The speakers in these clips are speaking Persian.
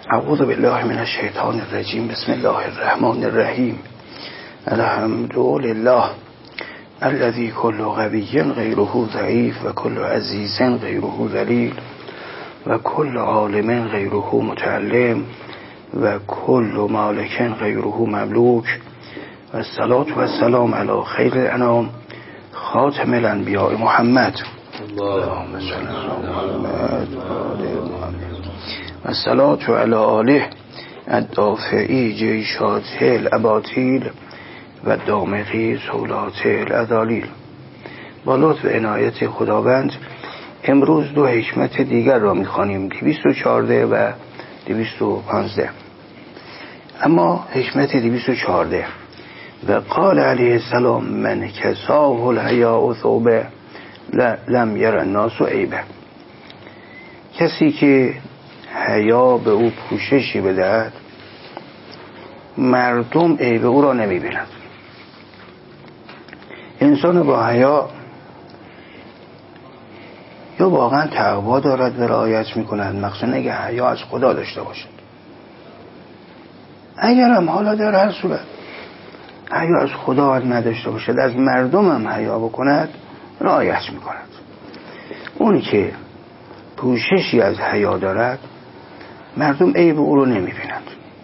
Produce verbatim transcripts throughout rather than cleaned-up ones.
اعوذ بالله من الشیطان الرجیم. بسم الله الرحمن الرحیم. الحمد لله الذي كل قوي غيره ضعيف و كل عزيز غيره ذليل و كل عالم غيره متعلم و كل مالك غيره مملوك و الصلاة و السلام على خير الانام خاتم الانبیاء محمد اللهم صل على محمد و الصلاة علی آله الدافعی جیشات الاباطیل و دامغی سولات الادالیل. با لطف و عنایت خداوند امروز دو حکمت دیگر را می‌خوانیم، دویست و چهارده و دویست و پانزده. اما حکمت دویست و چهارده: و قال علیه السلام من کساه الحیاء ثوبه لم یر الناس عیبه. کسی که حیا به او پوششی بدهد مردم عیب او را نمی بینند. انسان با حیا یا واقعا تقوا دارد و رعایت می کند، مخصوصا اگه حیا از خدا داشته باشد. اگر هم حالا در هر صورت حیا از خدا نداشته باشد، از مردم هم حیا بکند، رعایت می کند. اونی که پوششی از حیا دارد مردم عیب او رو نمی بینند.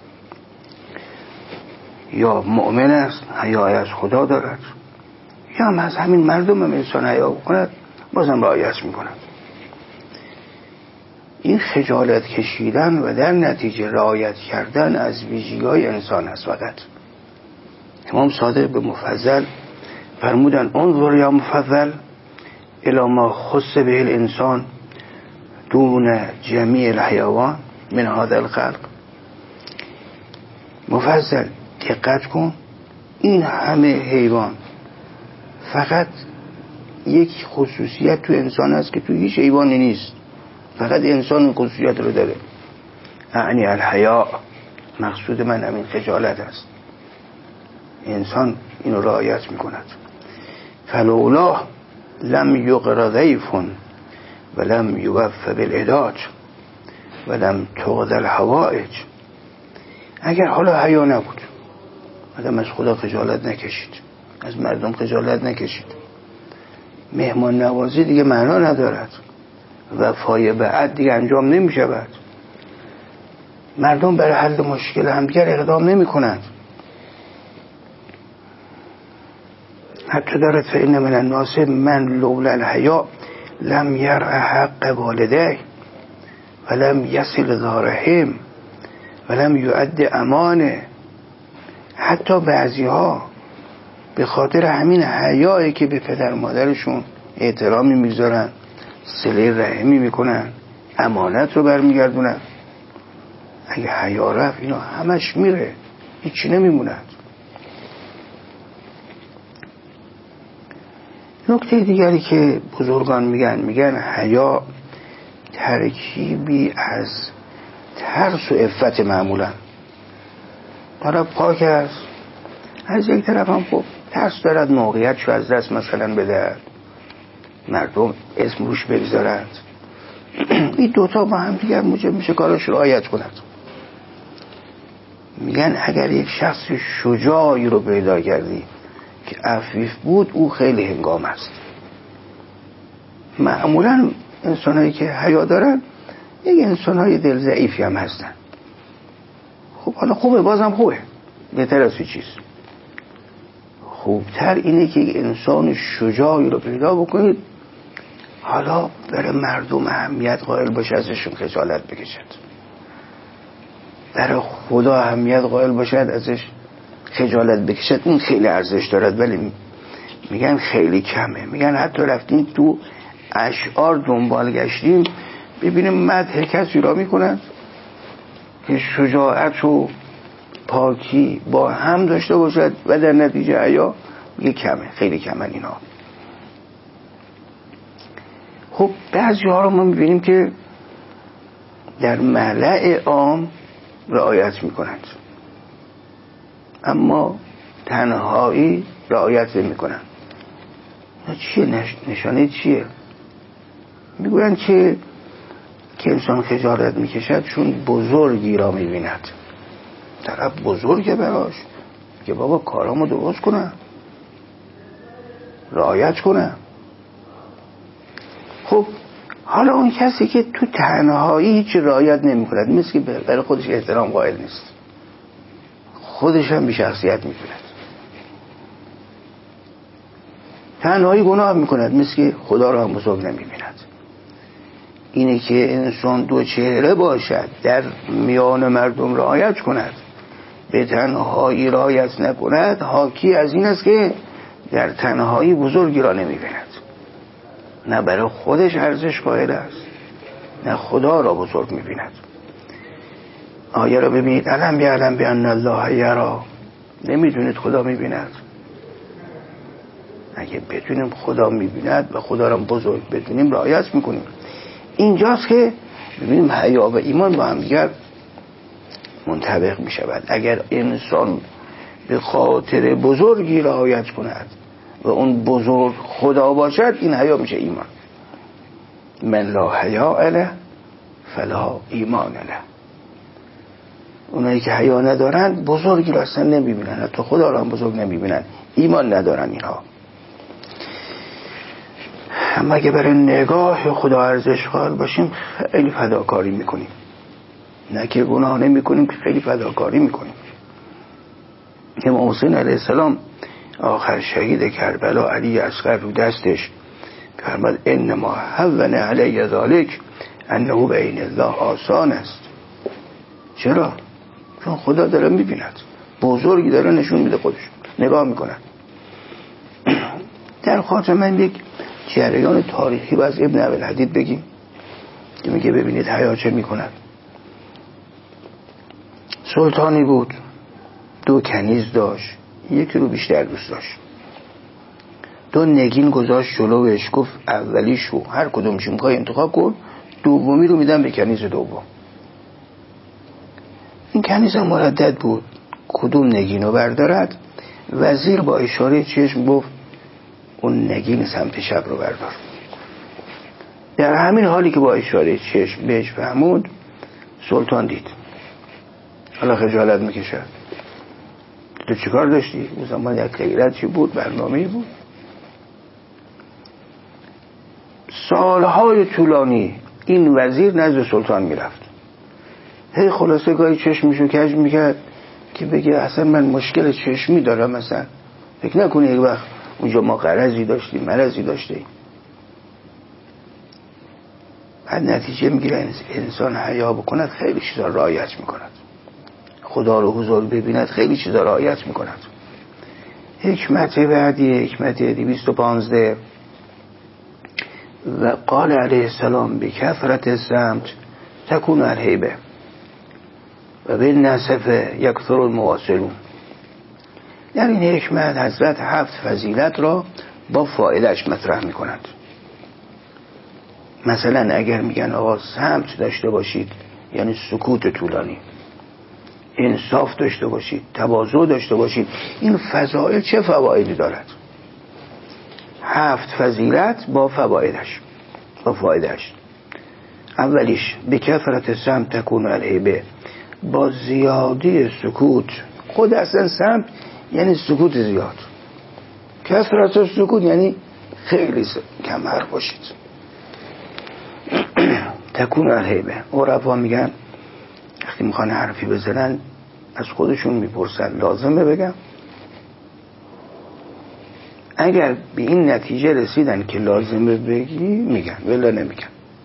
یا مؤمن است، حیا از خدا دارد، یا هم از همین مردم هم انسان حیا بکند، بازم رعایت می کند. این خجالت کشیدن و در نتیجه رعایت کردن از ویژگی‌های انسان است. فقط امام صادق به مفضل فرمودن انظر یا مفضل الی ما خص به الانسان دون جمیع الحیوان من هذا الخلق. مفضل دقت کن، این همه حیوان فقط یک خصوصیت تو انسان است که تو هیچ حیوانی نیست، فقط انسان این خصوصیت رو داره. یعنی الحیا، مقصود من همین خجالت است. انسان اینو رعایت میکند. فلولا لم یقر ضیف و لم یوف بالعلاج و لم تقضى الحوائج. اگر حالا حیا نبود، آدم از خدا خجالت نکشید، از مردم خجالت نکشید، مهمان نوازی دیگه معنا ندارد، وفای بعد دیگه انجام نمی شود، مردم برای حل مشکل همدیگر اقدام نمی کنند. حتی دارد فإن من الناس من لولا الحیا لم یرع حق والديه و لم یصل ذا رحم و لم یؤد امانه. حتی بعضی ها به خاطر همین حیایی که به پدر مادرشون احترامی میذارن، صله رحمی میکنن، امانت رو برمیگردونن، اگه حیا رفت اینا همش میره، هیچی نمیموند. نکته دیگری که بزرگان میگن، میگن حیا ترکیبی از ترس و عفت معمولا. طرف پاک است، از یک طرف هم خب ترس دارد موقعیتشو از دست مثلا بدهد، مردم اسم روش بگذارند. این دوتا با هم دیگر موجب میشه کارش رعایت کند. میگن اگر یک شخص شجاعی رو پیدا کردی که عفیف بود، او خیلی هنگام است. معمولا انسانهایی که حیا دارن یک انسانهای دل ضعیفی هم هستن. خب حالا خوبه، بازم خوبه، بهتر از چیز. خوبتر اینه که یک انسان شجاعی رو پیدا بکنید، حالا برای مردم اهمیت قائل باشه، ازشون خجالت بکشد، برای خدا اهمیت قائل باشد، ازش خجالت بکشد. اون خیلی ارزش دارد، ولی میگن خیلی کمه. میگن حتی رفتیم تو اشعار دنبال گشتیم ببینیم مدح کسی را میکنند که شجاعت و پاکی با هم داشته باشد و در نتیجه حیا میگه کمه، خیلی کمه اینا. خب بعضی ها رو ما میبینیم که در ملأ عام رعایت میکنند، اما تنهایی رعایت نمیکنند. چیه نشانه چیه؟ میگویند که که انسان خجالت میکشد چون بزرگی را میبیند. طرف بزرگه براش که بابا کارامو درست کنم، رعایت کنم. خب حالا اون کسی که تو تنهایی هیچ رعایت نمی کند، مثل که برای خودش احترام قائل نیست، خودش هم بی شخصیت می کند، تنهایی گناه می کند، مثل که خدا را هم بزرگ نمی بیند. اینه که انسان دو چهره باشد، در میان مردم رعایت کند، به تنهایی رعایت نکند، حاکی از این است که در تنهایی بزرگی را نمی بیند. نه برای خودش ارزش قائل است، نه خدا را بزرگ می بیند. آیه را ببینید، علم یعلم بان الله یرا، نمیدونید خدا می بیند؟ اگه بدونیم خدا می بیند و خدا را بزرگ بدونیم رعایت می کنیم. اینجاست که ببینیم حیا و ایمان با هم دیگر منطبق می شود. اگر انسان به خاطر بزرگی رعایت کند و اون بزرگ خدا باشد، این حیا میشه ایمان. من لا حیا له فلا ایمان له. اونایی که حیا ندارن بزرگی را اصلا نمیبینن، حتی خدا را هم بزرگ نمیبینن، ایمان ندارن اینها. اما اگه برای نگاه خدا ارزش قائل باشیم، خیلی فداکاری میکنیم. نه که گناه نمیکنیم، که خیلی فداکاری میکنیم. امام حسین علیه السلام آخر شهید کربلا، علی اصغر رو دستش فرمود انما هون علی ذالک انه بین الله آسان است. چرا؟ چون خدا داره میبیند، بزرگی داره نشون میده، خودش نگاه میکنه. در خاتمه یک جریان تاریخی و از ابن ابوالحدید بگیم که میگه ببینید حیا چه میکند. سلطانی بود، دو کنیز داشت، یکی رو بیشتر دوست داشت. دو نگین گذاشت جلوش، گفت اولیشو هر کدومش میخوای انتخاب کن، دومی رو میدم به کنیز دوم. این کنیز مردد بود کدوم نگین رو بردارد. وزیر با اشاره چشم گفت اون نگین سمت شب رو بردار. در همین حالی که با اشاره چشم بهش فهمود، سلطان دید، حالا خجالت میکشد. تو چیکار داشتی؟ اون زمان یک غیرت چی بود، برنامه‌ای بود. سالهای طولانی این وزیر نزد سلطان میرفت، هی خلاصه گاهی چشمشو کج میکرد که بگه اصلا من مشکل چشمی دارم، مثلا فکر نکنی یک وقت اونجا ما غرضی داشتیم، مرضی داشتیم. بعد نتیجه میگیره انسان حیا بکند خیلی چیزا رعایت میکند، خدا رو حضور ببیند خیلی چیزا رعایت میکند. حکمت بعدی، حکمت دویست و پانزده، و قال علیه السلام به کثرت سمت تکون الهیبه و به نصف یکثر المواصلون. در این حکمت حضرت هفت فضیلت را با فایدهش مطرح می کنند. مثلا اگر میگن آقا سمت داشته باشید، یعنی سکوت طولانی، انصاف داشته باشید، تواضع داشته باشید، این فضائل چه فوایدی دارد؟ هفت فضیلت با فوایدش، با فایدهش. اولیش به کثرت سمت تکون الهیبه، با زیادی سکوت. خود اصلا سمت یعنی سکوت زیاد، کثرت سکوت یعنی خیلی کم حرف باشید. تکون الهیبه، عرفا میگن وقتی میخوان حرفی بزنن از خودشون میپرسن لازمه بگم؟ اگر به این نتیجه رسیدن که لازمه بگی میگن، ولی نمیگن.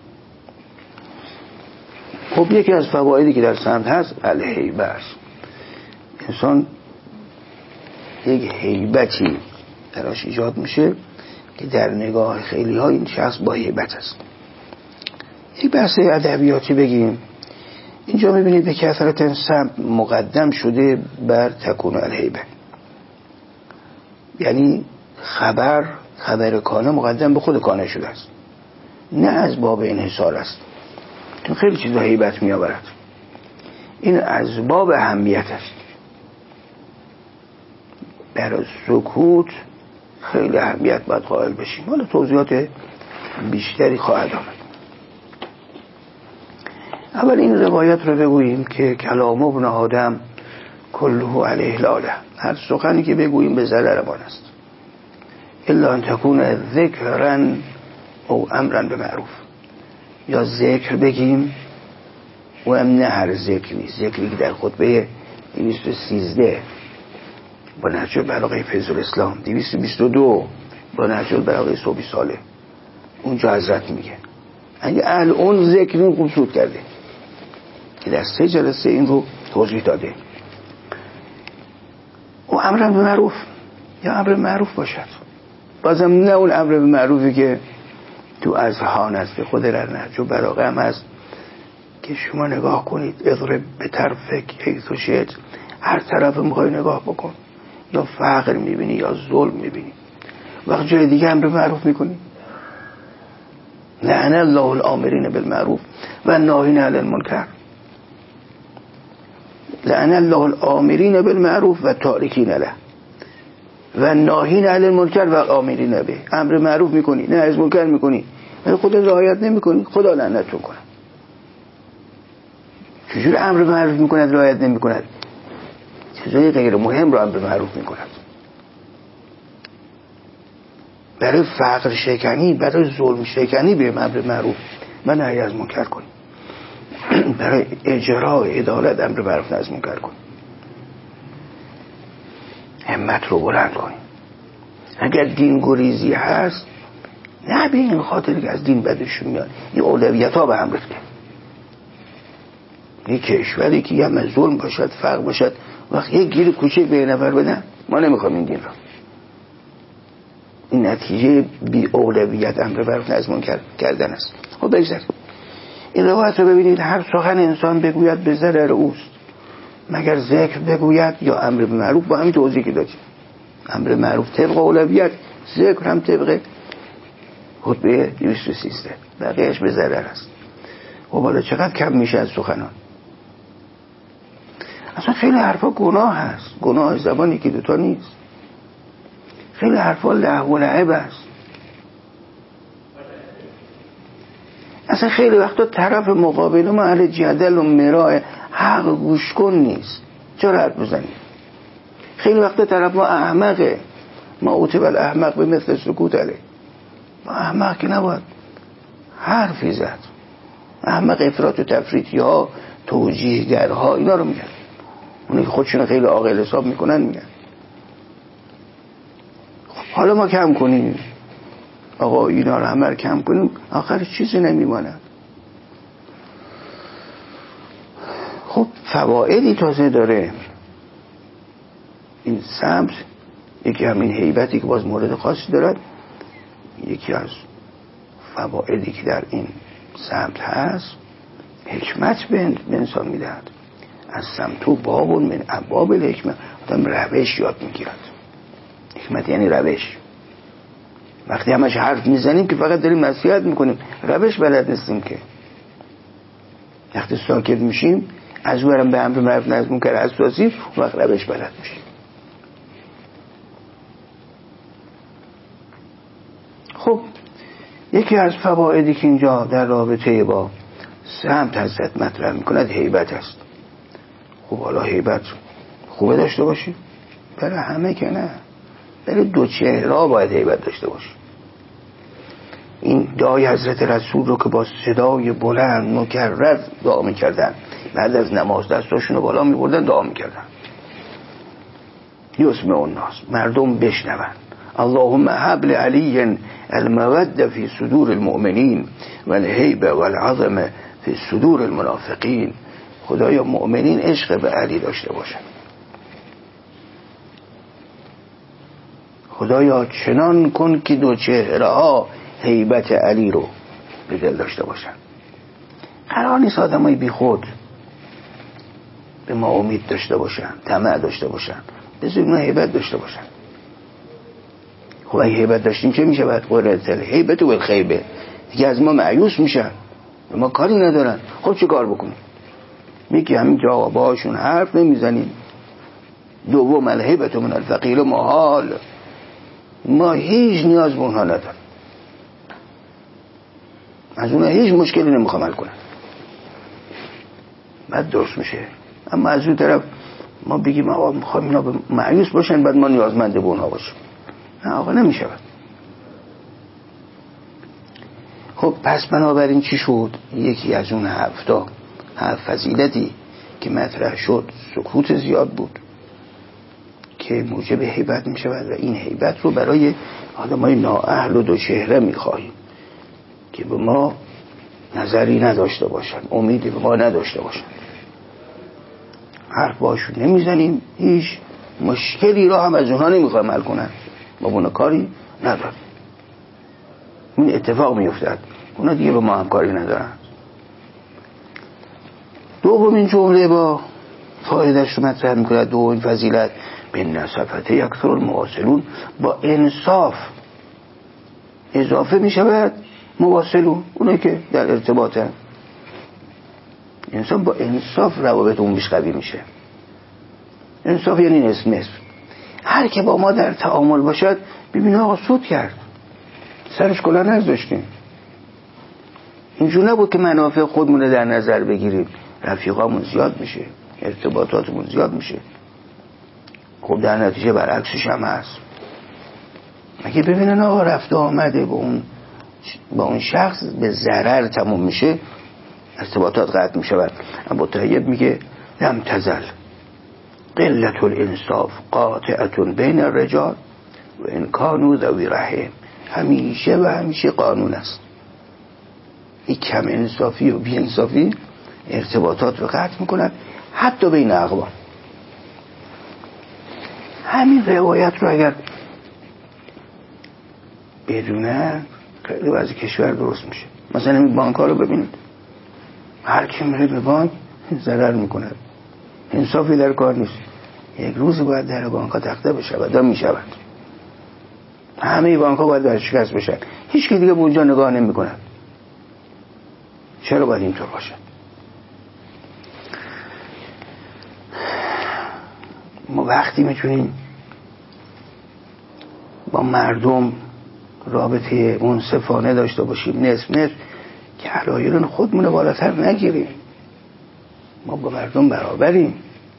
خب یکی از فوایدی که در سمت هست الهیبه است. انسان یک هیبتی دراش ایجاد میشه که در نگاه خیلی ها این شخص با هیبت است. یک بحث ادبیاتی بگیم، اینجا میبینید به کثرت سمت مقدم شده بر تکون الهیبه، یعنی خبر خبر کانه مقدم به خود کانه شده است، نه از باب انحصار است، چون خیلی چیزا هیبت می آورد. این از باب اهمیت است. برای سکوت خیلی اهمیت باید قائل بشیم. حالا توضیحات بیشتری خواهد آمد. اول این روایت رو بگوییم که کلام ابن آدم کله علیه لاله، هر سخنی که بگوییم به ضرر ما است، الا ان تکون ذکرا او امرا به معروف. یا ذکر بگیم و هم نه هر ذکر نیست، ذکری که در خطبه دویست و سیزده با نهج البلاغه فیض الاسلام، دویست و بیست و دو با نهج البلاغه صوفی صالح، اونجا حضرت میگه اگه الان ذکر این خوب شد کرده که در سه جلسه این رو توضیح داده. او امر به معروف یا امر معروف باشد، بازم نه اون امر به معروفی که تو اذهان است، خود در نهج البلاغه هم هست که شما نگاه کنید اضرب به طرفک حیث شئت، هر طرف میخوای نگاه بکن، یا فقر میبینی یا ظلم میبینی، وقت جای دیگه امر معروف میکنی. لعن الله الامرین بالمعروف و الناهین عن المنکر، لعن الله الامرین بالمعروف و تارکین له و الناهین عن المنکر و الامرین به. امر معروف میکنی نه از منکر میکنی، خودت رعایت نمیکنی، خدا لعنتتون کنه. چجور امر معروف میکند رعایت نمیکند؟ چیزای غیر مهم رو امر معروف میکند. برای فقر شکنی، برای ظلم شکنی به امر معروف و نهی از منکر کنی، برای اجرای عدالت امر معروف نهی از منکر کنی، همت رو بلند کنی. اگر دین گریزی هست نه به این خاطر که از دین بدشون میاد، این اولویت ها به هم ریخته. یک کشوری که یه هم ظلم باشد، فقر باشد، وقت یک گیر کوچه به نفر بدن، ما نمیخوام این دین رو. این نتیجه بی اولویت امر معروف نهی از منکر کردن است. خب بگذاریم این روایت رو ببینید، هر سخن انسان بگوید به ضرر اوست، مگر ذکر بگوید یا امر به معروف. با همین توضیح که دادیم، امر معروف طبق اولویت، ذکر هم طبق خطبه دویست و سیزده، بقیهش به ضرر است. خب حالا چقدر کم میشه از سخنان؟ اصلا خیلی حرفا گناه هست، گناه زبانی که دوتا نیست، خیلی حرفا لهو و لعب است. اصلا خیلی وقتا طرف مقابل ما اهل جدل و مراء حق گوش کن نیست، چرا حرف بزنیم؟ خیلی وقتا طرف ما احمقه، ما اوتب الاحمق به مثل سکوت علیه، ما احمق که نباید حرفی زد. احمق افراط و تفریطی ها، توجیهگرها، اینا رو میگن، اونی که خودشون خیلی عاقل حساب میکنن میگن. حالا ما کم کنیم آقا، اینا رو همه کم کنیم، آخر چیزی نمیمانه. خب فوائدی تازه داره این سمت. یکی همین هیبتی که باز مورد خاصی دارد، یکی از فوائدی که در این سمت هست، حکمت به انسان میدهد. از سمتو بابون من ابواب الحکمت، آدم روش یاد میگیرد. حکمت یعنی روش. وقتی همش حرف میزنیم که فقط داریم نصیحت میکنیم، روش بلد نیستیم که. وقتی ساکت میشیم از برم به امر معروف نهی از منکر اساسی، وقت روش بلد میشیم. خب یکی از فوائدی که اینجا در رابطه با سمت حضرت مطرح میکند هیبت است. خب حالا هیبت خوبه داشته باشی؟ برای همه که نه، برای دو چهره باید هیبت داشته باشی. این دعای حضرت رسول رو که با صدای بلند مکرر دعا میکردن، بعد از نماز دستاشون رو بالا میبردن دعا میکردن، یسمع الناس، مردم بشنون. اللهم هب لعلی المودة في صدور المؤمنین و الهیبة والعظمة في صدور المنافقین. خدایا مؤمنین عشق به علی داشته باشن، خدایا چنان کن که دو چهره ها هیبت علی رو به دل داشته باشن. قرار نیست آدمای بی خود به ما امید داشته باشن، طمع داشته باشن، بذار اونا هیبت داشته باشن. خب اگه هیبت داشتیم چه میشه؟ بعد قررت هیبت و الخیبه، دیگه از ما مایوس میشن، به ما کاری ندارن. خب چه کار بکنیم؟ میگی همین جا باشون حرف نمیزنیم. دوم الهیبت من الفقیر محال، ما هیچ نیاز به اونها نداریم، از اونها هیچ مشکلی نمیخوام حل کنم. بعد درست میشه. اما از اون طرف ما بگیم آقا میخوایم اینا مایوس باشن بعد ما نیازمند به اونها باشیم، نه آقا نمیشه. خب پس بنابراین چی شد؟ یکی از اون هفتا هفت فضیلتی که مطرح شد سکوت زیاد بود که موجب هیبت می شود و این هیبت رو برای آدمای نااهل و دو چهره می خواهیم که به ما نظری نداشته باشن، امیدی به ما نداشته باشن، حرف باشون نمی زنیم، هیچ مشکلی را هم از اونها نمی خواهیم حل کنن، ما بونه کاری نداریم. این اتفاق می افتد، اونا دیگه به ما هم کاری ندارن. دومین جمله با فایدهش رو مطرح میکنه، دومین فضیلت به نصفت یکثر المواصلون، با انصاف اضافه میشود مواصلون، اونایی که در ارتباطن. انسان با انصاف روابط اون بیش قوی میشه. انصاف یعنی نصف نصف. هر که با ما در تعامل باشد ببینه آقا سود کرد، سرش کلا نذاشتیم. اینجور نبود که منافع خودمون رو در نظر بگیریم، رفیقامون زیاد میشه، ارتباطاتمون زیاد میشه. خب در نتیجه برعکسش هم هست. اگه ببینن آقا رفته آمده با اون با اون شخص به ضرر تموم میشه، ارتباطات قطع میشه. ابو طیب میگه لم تزل قلت الانصاف قاطعه بین الرجال و ان کانوا ذوی رحم. همیشه و همیشه قانون است، این کم انصافی و بی انصافی ارتباطات رو قطع میکنن، حتی بین اقوام. همین روایت رو اگر بدونه خیلی وضع کشور درست میشه. مثلا این بانک ها رو ببینید، هر کی میره به بانک ضرر میکنه، انصافی در کار نیست. یک روز باید در بانک ها تخته بشه و دا میشود. همه بانک ها باید برشکست بشن، هیچ کی دیگه به اونجا نگاه نمیکنه. چرا باید اینطور باشه؟ ما وقتی میتونیم با مردم رابطه منصفانه داشته باشیم، نصف نصف، که علایرون خودمون بالاتر نگیریم، ما با مردم برابریم.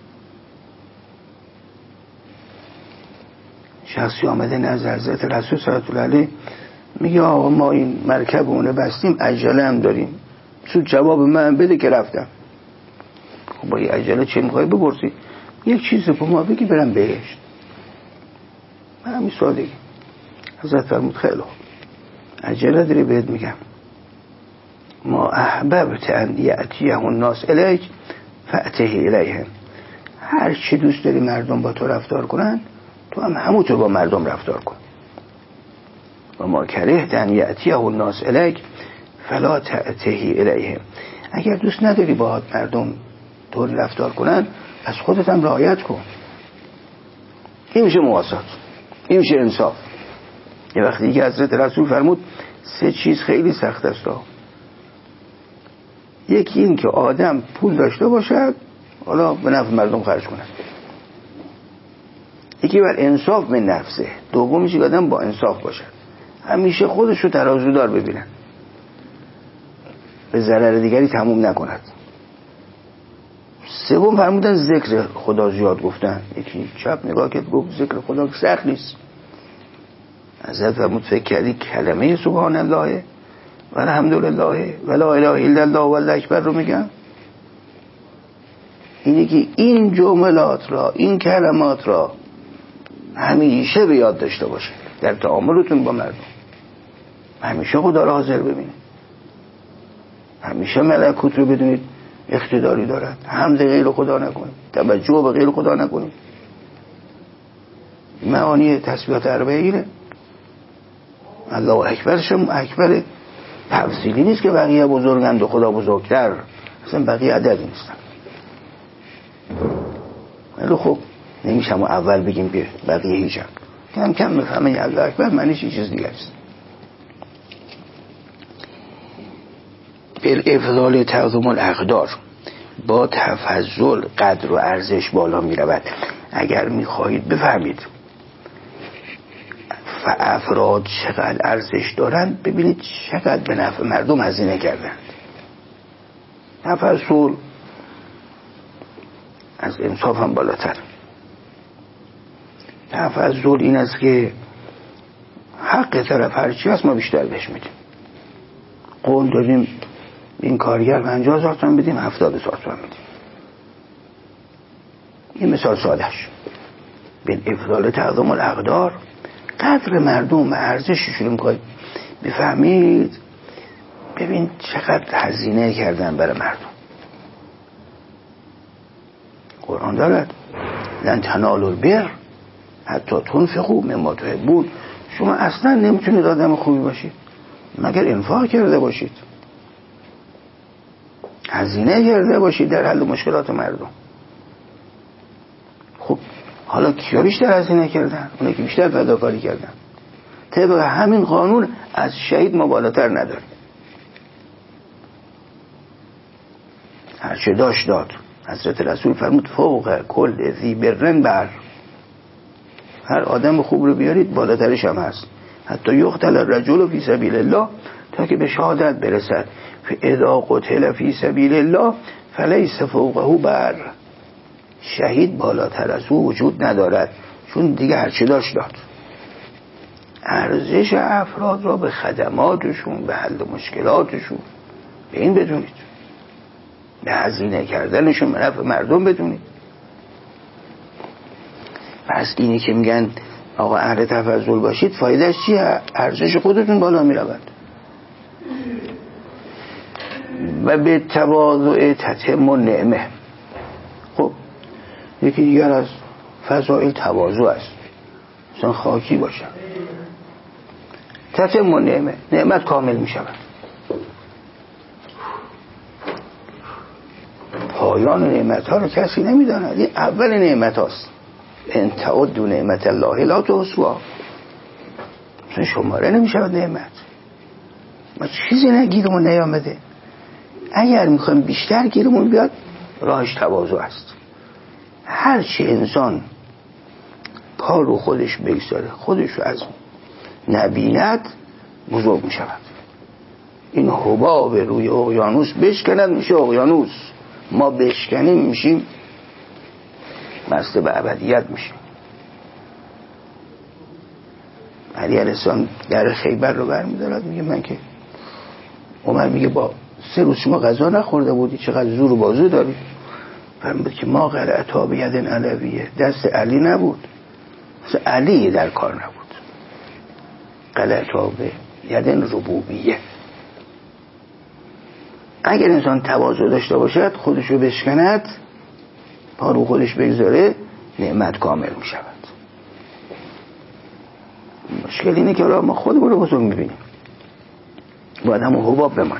شخصی آمده نزد حضرت رسول صلی الله علیه میگه آقا ما این مرکب اونه بستیم، عجله هم داریم، سود جواب من بده که رفتم. خب با این عجله چه میخوای بپرسی؟ یک چیز به ما بگی برم بهشت، همین سادگی. حضرت فرمود خیلی خوب، عجله داری بهت میگم، ما احببت ان یأتیه الناس الیک فأته الیهم. هر چی دوست داری مردم با تو رفتار کنن، تو هم همونطور با مردم رفتار کن. و ما کرهت ان یأتیه الناس الیک فلا تأته الیهم. اگر دوست نداری با مردم طور رفتار کنن، از خودت هم رعایت کن. این میشه مواسات، این میشه انصاف. یه وقتی که حضرت رسول فرمود سه چیز خیلی سخت است. یکی این که آدم پول داشته باشد حالا به نفع مردم خرج کنه، یکی بر انصاف من نفسه، دومیش که آدم با انصاف باشد، همیشه خودش رو ترازودار ببینن، به ضرر دیگری تموم نکند. سوم فرمودن ذکر خدا زیاد گفتن. یکی چپ نگاه کرد گفت ذکر خدا سخت نیست. حضرت فرمود فکر کردی کلمه سبحان الله و الحمدلله و لا اله الا الله و الله اکبر رو میگم؟ اینه که این جملات را، این کلمات را همیشه به یاد داشته باشه در تعاملتون با مردم. همیشه خدا را حاضر ببینید، همیشه ملکوت رو بدونید اقتداری دارد. حمد غیر خدا نکنید، توجه به غیر خدا نکنید. معانی تسبیحات اربعینه. الله اکبر شم اکبر تفصیلی نیست که بقیه بزرگند و خدا بزرگتر، اصلا بقیه عدد نیستن. ولی خب نمیشه ما اول بگیم که بقیه هیچ هم. کم کم بفهمه الله اکبر معنیش یه چیز دیگه است. بالافضال تعظم الاقدار، با تفضل قدر و ارزش بالا می رود. اگر می خواهید بفهمید افراد چقدر ارزش دارند، ببینید چقدر به نفع مردم هزینه کردند. تفضل از انصاف هم بالاتر. تفضل این است که حق طرف هرچی هست ما بیشتر بهش میدیم. قول دادیم این کارگر پنجاه هزار تومان بدیم، هفتاد هزار تومان میدیم. این مثال سادهش. به افضال تعظیم الاقدار، قدر مردم و ارزششون میخواید بفهمید. ببین چقدر هزینه کردن برای مردم. قرآن دارد لن تنالوا البر حتی تنفقوا مما تحبون. شما اصلا نمیتونید آدم خوبی باشید مگر انفاق کرده باشید، هزینه کرده باشید در حل مشکلات مردم. خب حالا کیا بیشتر هزینه کردن؟ اونایی که بیشتر فداکاری کردن. طبق همین قانون از شهید ما بالاتر نداریم. هرچه داشت داد. حضرت رسول فرمود فوق کل ذی برن بر. هر آدم خوب رو بیارید بالاترش هم هست. حتی یقتل الرجل فی سبیل الله، تا که به شهادت برسد. فاذا قتل فی سبیل الله فلیس فوقه بر. شهید بالاتر از او وجود ندارد، چون دیگه هرچی داشت داد. ارزش افراد را به خدماتشون، به حل مشکلاتشون به این بدونید، به هزینه کردنشون به نفع مردم بدونید. پس اینی که میگن آقا اهل تفضل باشید فایدهش چیه؟ ارزش خودتون بالا میرود. و به تواضع تتم النعمه. خب یکی دیگر از فضائل تواضع است، مثلا خاکی باشن. تتم النعمه، نعمت کامل میشود. پایان نعمت ها رو کسی نمیداند. این اول نعمت هاست. ان تعدوا نعمت الله لا تحصوها. مثلا شماره نمیشود نعمت. ما چیزی نگیرمون نیامده. اگر میخوایم بیشتر گیرمون بیاد راهش تواضع است. هرچی انسان پا رو خودش بگذاره، خودش رو از نبیند، بزرگ میشود. این حباب روی اقیانوس بشکند میشه اقیانوس. ما بشکنیم میشیم مست به ابدیت میشیم. علی علیه السلام در خیبر رو برمیدارد، میگه من که عمر میگه با سه روز شما غذا نخورده بودی، چقدر زور و بازو داری؟ فرمود که ما قلعتا به ید علویه، دست علی نبود، مثل علی در کار نبود. قلعتا به ید ربوبیه. اگر انسان تواضع داشته باشد، خودش رو بشکند، پا رو خودش بگذاره، نعمت کامل می شود. مشکل اینه که ما خودمون رو بزرگ میبینیم، باید همون حباب بمانیم.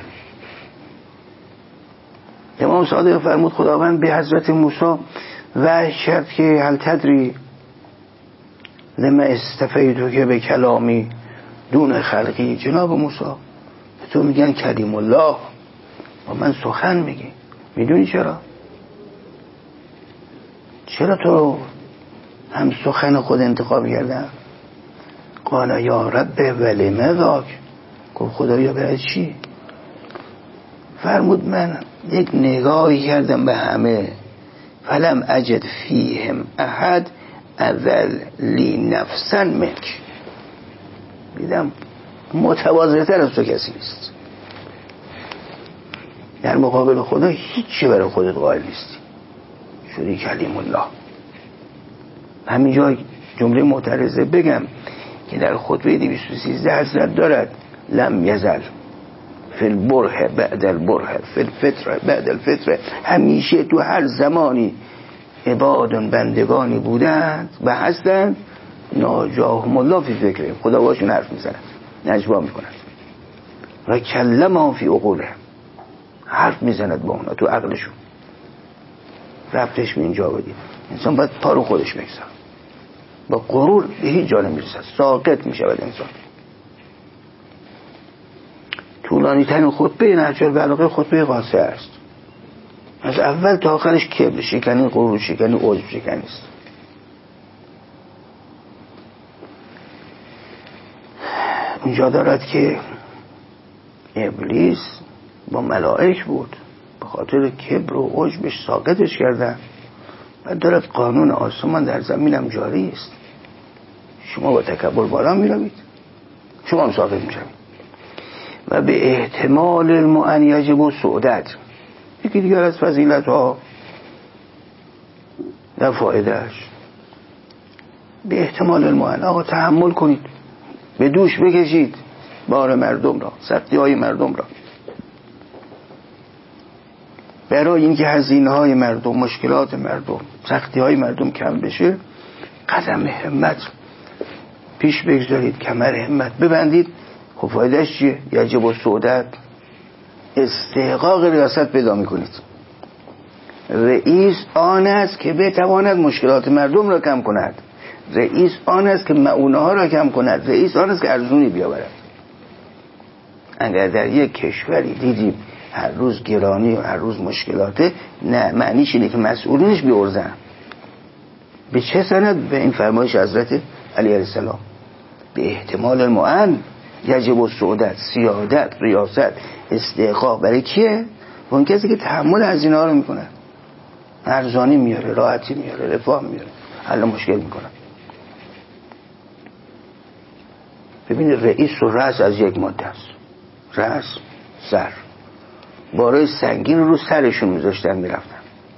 امام صادق فرمود خداوند به حضرت موسی وحی کرد که هل تدری لما استفیدو که به کلامی دون خلقی. جناب موسی تو میگن کلیم الله و من سخن میگی، میدونی چرا؟ چرا تو هم سخن خود انتخاب کردن؟ قال یا رب ولم ذاک. گفت خدایا برای چی؟ فرمود من یک نگاهی کردم به همه، فلم اجد فیهم احد اذل لی نفسا منک. دیدم متواضع‌تر از تو کسی نیست. در مقابل خدا هیچی برای خودت قائل نیستی، شدی کلیم الله. همینجا جمله معترضه بگم که در خطبه دویست و سیزده حضرت دارد لم یزل فی البرهه بعد البرهه فی الفتره بعد الفتره. همیشه تو هر زمانی عبادان بندگانی بودند و هستند ناجاهم الله فی فکره. خدا باشون حرف میزند، نجوا میکند. و کلمهم فی عقوله، حرف میزند با اونا تو عقلشون. ربطش به اینجا بدید. انسان باید پا رو خودش بگذار. با غرور به هیچ جا نمیرسد، ساقط میشود انسان. طولانی ترین خطبه نهج البلاغه خطبه قاصر است. از اول تا آخرش کبر شکنی، غرور شکنی، عجب شکنی است. اونجا دارد که ابلیس با ملائک بود، به خاطر کبر و عجبش ساقطش کردن. و دارد قانون آسمان در زمینم جاری است. شما با تکبر بالا می روید، شما هم ساقط می شوید. و به احتمال المعن یجب السعودت. یکی دیگر از فضیلت ها در فایدهش به احتمال المعن، آقا تحمل کنید، به دوش بکشید بار مردم را، سختی های مردم را، برای اینکه هزینه های مردم، مشکلات مردم، سختی های مردم کم بشه. قدم همت پیش بگذارید، کمر همت ببندید. خب فایدهش چیه؟ یجب السعودت، استحقاق ریاست پیدا میکنید. رئیس آن است که بتواند مشکلات مردم را کم کند. رئیس آن است که معونه ها را کم کند. رئیس آن است که ارزونی بیاورد. اگر در یک کشوری دیدیم هر روز گرانی و هر روز مشکلاته، نه، معنیش اینه که مسئولینش بی‌ارزن. به چه سند؟ به این فرمایش حضرت علی علیه السلام، به احتمال المعن یجب السعودت، سیادت، ریاست، استحقاق. برای کیه؟ اون کسی که تحمل هزینه ها رو میکنه، ارزانی میاره، راحتی میاره، رفاه میاره، حل مشکل میکنه. ببینید رئیس و رأس از یک ماده است. رأس سر، بارای سنگین رو سرشون میذاشتن میرفتن.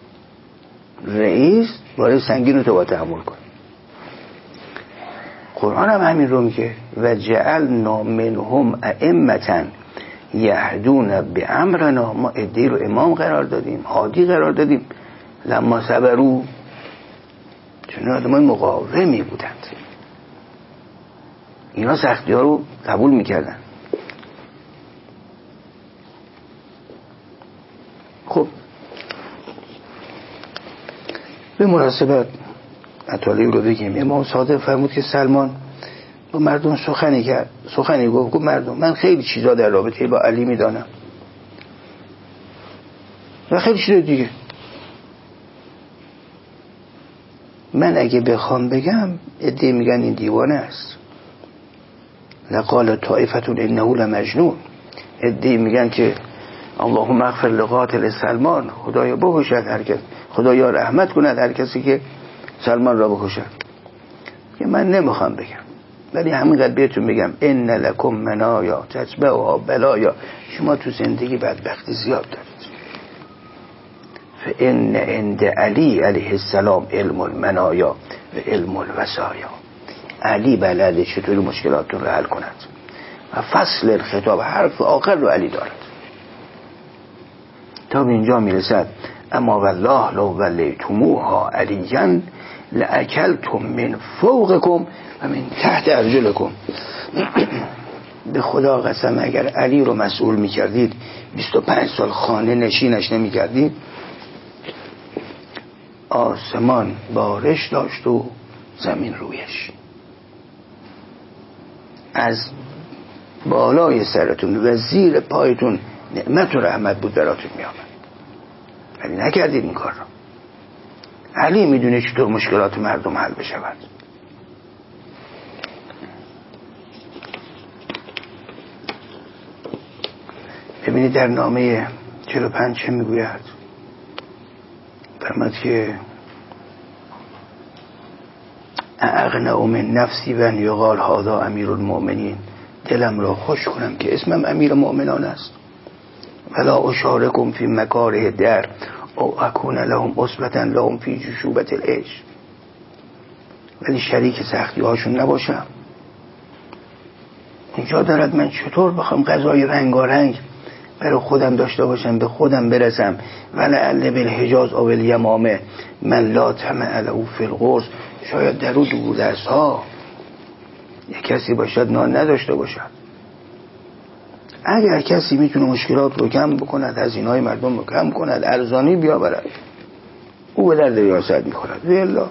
رئیس بارای سنگین رو تو با تحمل کن. قرآن هم همین رو میگه و جعلنا منهم ائمة یهدون بامرنا. ما عده‌ای رو امام قرار دادیم، هادی قرار دادیم. لما صبروا، چون آدمای مقاومی بودند، اینا سختی ها رو قبول میکردن. خب به مناسبت مطالبی رو بگیم. امام صادق فرمود که سلمان با مردم سخنی کرد، سخنی گفت گفت مردم، من خیلی چیزا در رابطه با علی میدانم و خیلی چیز دیگه. من اگه بخوام بگم عده میگن این دیوانه است. لقال طائفة انه لمجنون. عده میگن که اللهم اغفر لقاتل سلمان، خدایا بکشد هر کس، خدایا رحمت کند هر کسی که سلمان را بکشد. که من نمیخوام بگم، ولی همینقدر بهتون بگم ان لکم منایا تتبعها بلایا. شما تو زندگی بدبختی زیاد دارید. فان عند علی علیه السلام علم المنایا و علم الوصایا. علی بلده چطوری مشکلاتتون رو حل کند و فصل الخطاب، حرف آخر رو علی دارد. تا به اینجا میرسد اما والله لو ولیتموها علیاً لأکلتم من فوقکم و من تحت ارجلکم. به خدا قسم اگر علی رو مسئول میکردید، بیست و پنج سال خانه نشینش نمیکردید، آسمان بارش داشت و زمین رویش. از بالای سرتون و زیر پایتون نعمت و رحمت بود براتون میامد، ولی نکردید این کار رو. علی میدونه چطور مشکلات مردم حل بشود. ببینید در نامه چهل و پنج چه میگوید؟ فرمود که اغنى من نفسی و ان یقال هذا امیر المؤمنین. دلم را خوش کنم که اسمم امیر مؤمنان است. ولا اشارکم فی مکاره در او اکون لهم اصبتا لهم فی جشوبت العیش. ولی شریک سختی هاشون نباشم. اینجا دارد من چطور بخوام غذای رنگارنگ برای خودم داشته باشم، به خودم برسم. ولعل بالحجاز او الیمامه من لا طمع له فی القرص. شاید در او دوردست ها یک کسی باشد نان نداشته باشد. اگر کسی میتونه مشکلات رو کم بکند، هزینه‌های مردم رو کم کند، ارزانی بیاورد، او به درد ریاست میخورد. والله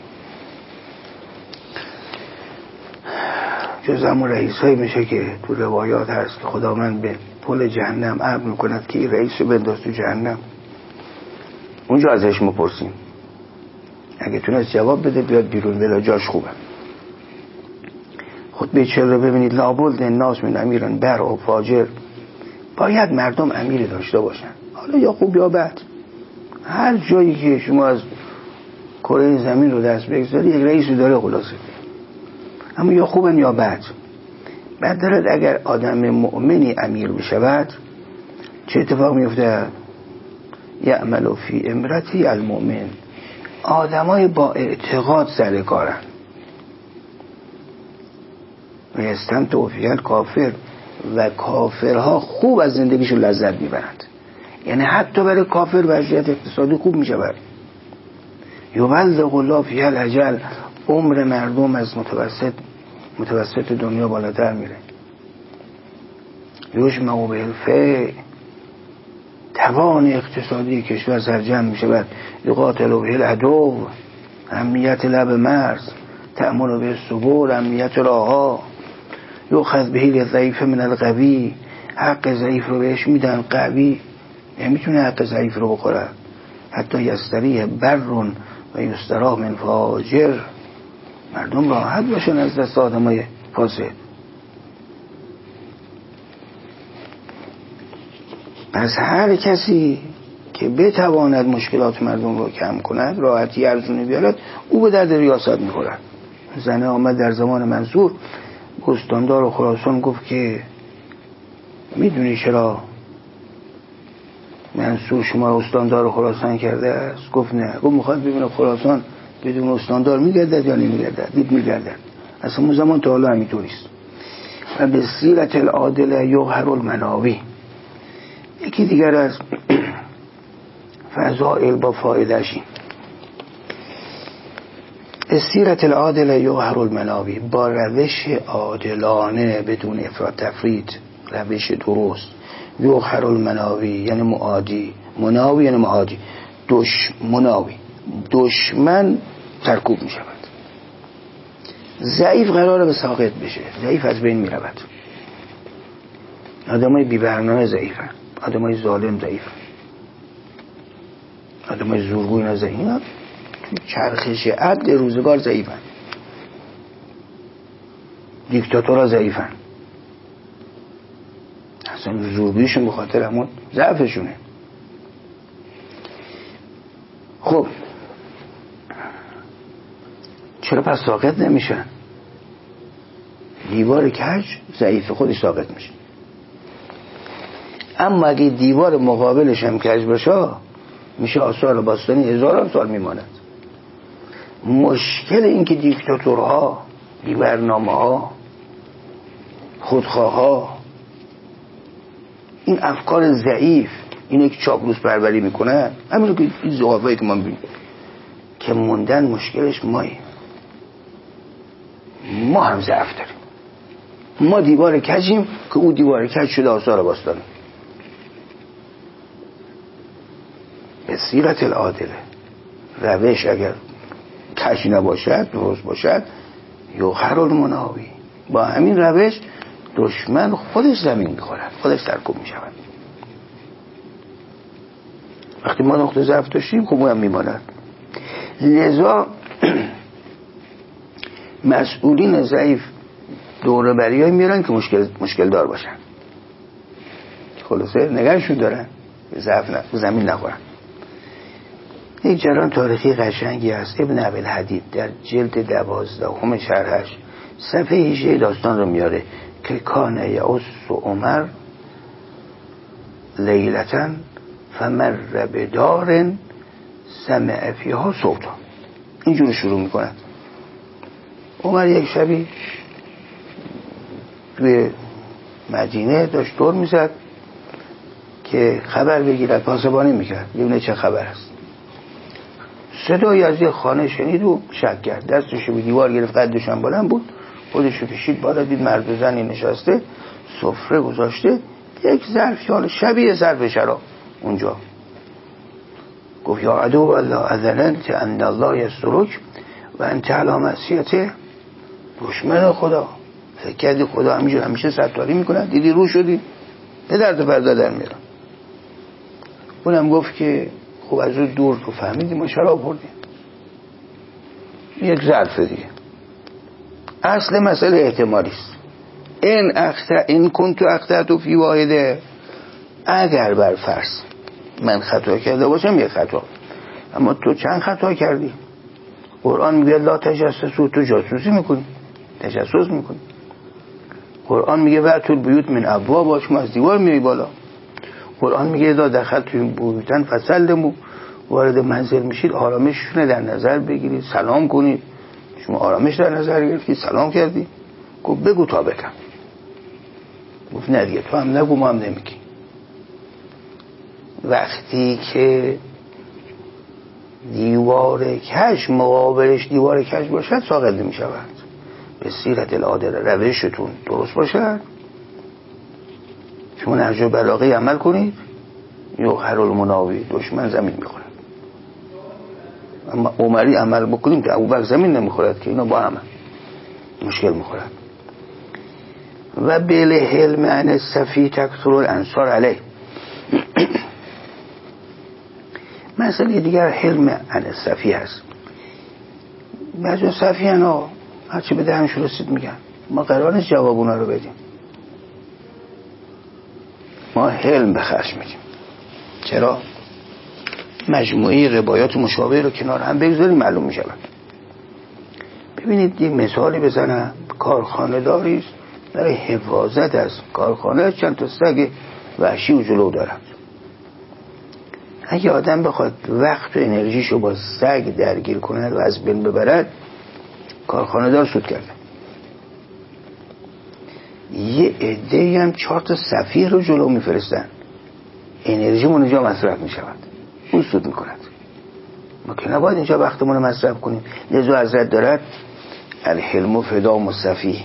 جز همون رئیس های میشه که تو روایات هست که خدا من به پل جهنم امر میکند که این رئیس رو بنداز تو جهنم. اونجا ازش مپرسیم، اگه تونست جواب بده بیاد بیرون، بلا جاش خوبه. خطبه چهل رو ببینید. لابد الناس من امیرن بر و فاجر. باید مردم امیر داشته باشن، حالا یا خوب یا بد. هر جایی که شما از کره زمین رو دست بگذاری یک رئیسی داره خلاصه، اما یا خوبن یا بد. بعد دارد اگر آدم مؤمنی امیر بشود چه اتفاق میفته؟ یعمل فی امرتی المؤمن، آدمای با اعتقاد سر کارن و یستمتع فیها الکافر، و کافرها خوب از زندگیشون لذت میبرند. یعنی حتی برای کافر وضعیت اقتصادی خوب میشود. یبلغ الله فیها الاجل، عمر مردم از متوسط متوسط دنیا بالاتر میره. یجمع به الفیء، توان اقتصادی کشور سرجم میشود. یقاتل به العدو، اهمیت لب مرز. تأمل به السبل، اهمیت راهها. یؤخذ به الضعیف من القوی، حق ضعیف رو بهش میدن، قوی نمیتونه حق ضعیف رو بخوره. حتی یستریح بر و یستراح من فاجر، مردم راحت باشن از دست آدمای فاسد. پس هر کسی که بتواند مشکلات مردم رو کم کند، راحتی ارزونی بیارد، او به درد ریاست میخورد. زنه آمد در زمان منصور استاندار خراسان گفت که میدونی چرا منصور شما رو استاندار خراسان کرده است؟ گفت نه. گفت میخواد ببینه خراسان بدون استاندار میگردد یا نمیگردد. دید میگردد. اصلا اون زمان تا حالا همینطوریست. و به سیرت العادل یقهر المناوی، یکی دیگر از فضائل با فایدهشی، سیرت العادل یقهر المناوی، با روش عادلانه بدون افراط تفرید، روش درست. یقهر المناوی یعنی معادی، مناوی یعنی معادی، دش مناوی، دشمن سرکوب می شود. ضعیف قراره به ساقط بشه، ضعیف از بین می رود. آدمای بی برنامه ضعیفن، آدمای ظالم ضعیفن، آدمای زورگوی اینا ضعیفن، چرخش عدل روزگار ضعیفن، دیکتاتورها ضعیفن. اصلا زورگویشون به خاطر همون ضعفشونه. خب چرا پس ساقط نمیشن؟ دیوار کج ضعیف خودش ساقط میشه. اما اگه دیوار مقابلش هم کج باشه میشه آثار باستانی هزاران سال میماند. مشکل این که دیکتاتورها، بی‌برنامه ها، خودخواه ها، این افکار ضعیف، اینه که چاپلوس پروری میکنن، همینو که این زغافایی که ما میبینیم که موندن، مشکلش مایی. ما هم ضعف داریم، ما دیوار کجیم که او دیوار کج شده آثار باستانی. به سیرت العادله، روش اگر کج نباشد، درست باشد، یقهر المناوی، با همین روش دشمن خودش زمین میخورد، خودش سرکوب میشود. وقتی ما نقطه ضعف داشتیم خب هم میماند. لذا مسئولین ضعیف دوره بریای میرن که مشکل مشکل دار باشن، خلاصه نگرشون دارن ضعف نه زمین نخورن. یک جریان تاریخی قشنگی است. ابن ابی‌الحدید در جلد دوازدهم شرحش صفحه هجده داستان رو میاره که کان یعص عمر لیلةً فمر بدار سمع فیها صوتا. اینجور شروع میکند. عمر یک شبی توی مدینه داشت دور میزد که خبر بگیرد، پاسبانی میکرد ببینه چه خبر است. صدایی از یک خانه شنید و شک کرد، دستشو به دیوار گرفت، قدش هم بلند بود، خودشو کشید بالا، دید مرد و زنی نشسته، سفره گذاشته، یک ظرف حالا شبیه ظرف شراب اونجا. گفت یا عدو الله اذننت ان الله یسترک و انت علی معصیته. دشمن خدا، فکر کردی خدا همینجور همیشه ستاری میکنه؟ دیدی رو شدی به درد پرده در میرم. اونم گفت که خب از رو دور تو فهمیدیم ما شراب خوردیم، یک ظرف دیگه. اصل مسئله احتمالی است. این اخطا این کنت اخطأت فی واحده، اگر بر فرض من خطا کرده باشم یک خطا، اما تو چند خطا کردی؟ قرآن میگه لا تجسسوا، تو جاسوسی میکنی، تجسس میکنی. قرآن میگه وأتوا البیوت من ابوابها، شما از دیوار میای بالا. قرآن میگه اذا دخلتم بیوتا فسلموا، وارد منزل میشید آرامششون در نظر بگیرید، سلام کنید. شما آرامش در نظر گرفتی، سلام کردی، گفت بگو تا بگم. گفت نه دیگه تو هم نگو، ما هم نمیگی. وقتی که دیوار کج مقابلش دیوار کج باشد ساقط نمیشود. به سیرت العادله، روشتون درست باشد، شما نهج بلاغه عمل کنید، یوهر المناوی، دشمن زمین میخورد. اما عمری عمل بکنیم که ابوبکر زمین نمیخورد، که اینا با هم مشکل میخورد. و بله حلم عن الصفی تکثر الانصار علیه. مسئله دیگر حلم عن الصفی هست. بعضی صفی ها هرچی به دهنش رسید میگن، ما قرار نیست جواب اونا رو بدیم، ما حلم به خرج میدیم. چرا؟ مجموعه روایات مشابه رو کنار هم بگذاریم معلوم میشود. ببینید یه مثالی بزنم. کارخانه داریست برای حفاظت از کارخانه چند تا سگ وحشی و جلو دارد. اگه آدم بخواد وقت و انرژیشو با سگ درگیر کند و از بین ببرد، کارخانه دار سود کرده. یه عده‌ای هم چهار تا سفیر رو جلو میفرستن، انرژیمون اینجا مصرف میشود، اون سود میکند. ما که نباید اینجا وقتمون رو مصرف کنیم. لذا حضرت دارد الحلم فدام الصفی،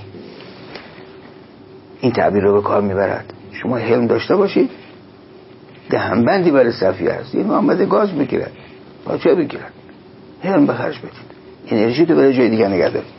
این تعبیر رو به کار میبرد. شما حلم داشته باشید، دهنبندی برای صفی هست. این محمد گاز بگیرد، پاچه بگیرد، حلم به خرج بدید، انرژی تو برای جای دیگه نگه دارید.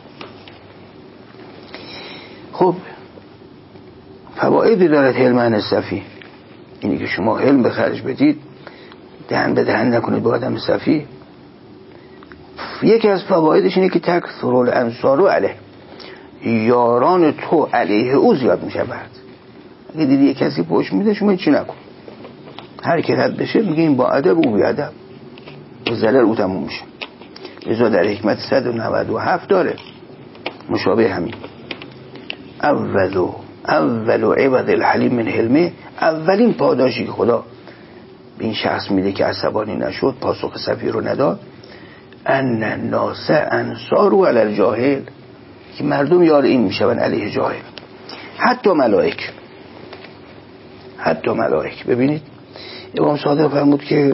خب فوایدی دارد حلم عن الصفی، اینی که شما حلم به خرج بدید، دهن به دهن نکنید با آدم صفی. یکی از فوایدش اینه که تکثر الانصار علیه، یاران تو علیه او زیاد می شود. اگه دیدی یک کسی پشت میده، شما چی نکن، هر کی رد بشه میگه این با ادب او بی ادب، به ضرر او تموم میشه. لذا در حکمت صد و نود و هفت داره مشابه همین. اولو اولو عبد الحلیم من حلمه، اولین پاداشی که خدا به این شخص میده که عصبانی نشد، پاسخ صفی رو نداد، ان الناس انصاروا علی الجاهل، که مردم یار این میشون علیه جاهل. حتی ملائک، حتی ملائک. ببینید امام صادق فرمود که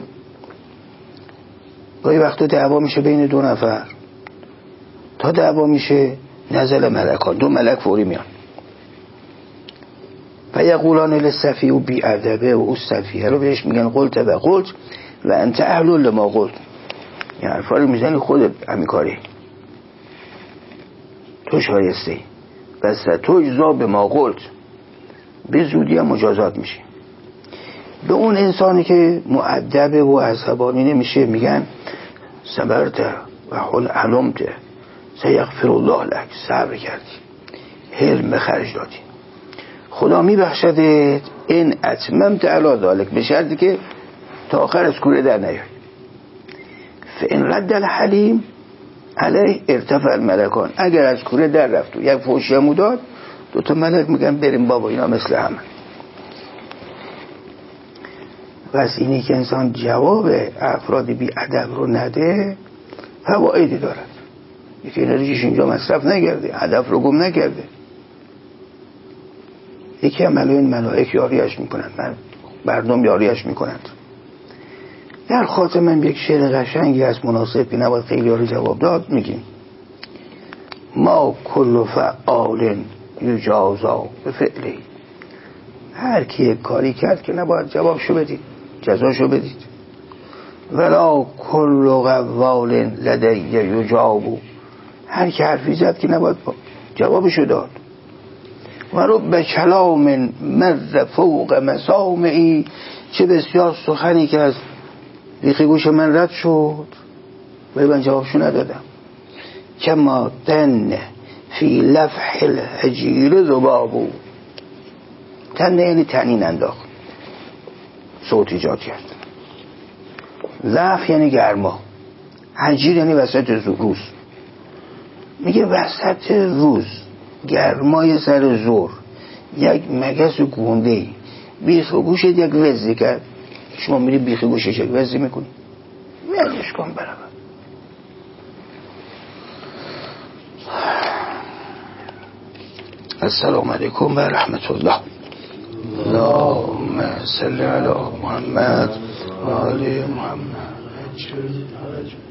گاهی وقتا دعوا میشه بین دو نفر، تا دعوا میشه نزل ملکان، دو ملک فوری میان، و یقولان للصفی و بی ادبه و او صفیه رو بهش میگن قلت و قلت و انت اهل لما قلت، این حرفا رو میزنی خودت همین کاری، تو شایسته بس تو اجزا به ما قلت، به زودی هم مجازات میشه. به اون انسانی که مؤدبه و عصبانی نمیشه میگن صبرت و حلمت سیغفر الله لک، صبر کردی، حلم به خرج دادی، خدا میبخشدت این اتممت علی ذلک، به شرطی که تا آخر از کوره در نیای. فان رد الحلیم علیه ارتفع الملکان، اگر از کوره در رفت و یک فوشیمو داد، دو تا ملک میگن بریم بابا اینا مثل همه. پس اینی که انسان جواب افراد بی ادب رو نده فوایدی دارد. یکی انرژیش اینجا مصرف نگرده، هدف رو گم نکرده. یکی هم ملاین ملائک یاریش میکنند، مردم یاریش میکنند. در خاتمه یک شعر قشنگی از مناسب که نباید خیلی یاری جواب داد میگیم ما کل فعال یجازا به فعلی، هر کی یک کاری کرد که نباید جوابشو بدید، جزاشو بدید. ولا کل قوال لدی یجابو، هر کی حرفی زد که نباید جوابشو داد. و رب کلام مر فوق مسامعی، چه بسیار سخنی که از بیخی گوش من رد شد ولی من جوابشو ندادم. کما تن فی لفح الحجیر ذبابو، تنه یعنی تنین انداخت، صوت ایجاد کرد. لفح یعنی گرما، هجیر یعنی وسط روز. میگه وسط روز گرمای سر زور یک مگس گونده بیخ گوشت یک وزی کرد، شما میری بیخ گوشش یک وزی میکنی، ولش کن برابر. السلام علیکم و رحمت الله. اللهم صل علی محمد و آل محمد.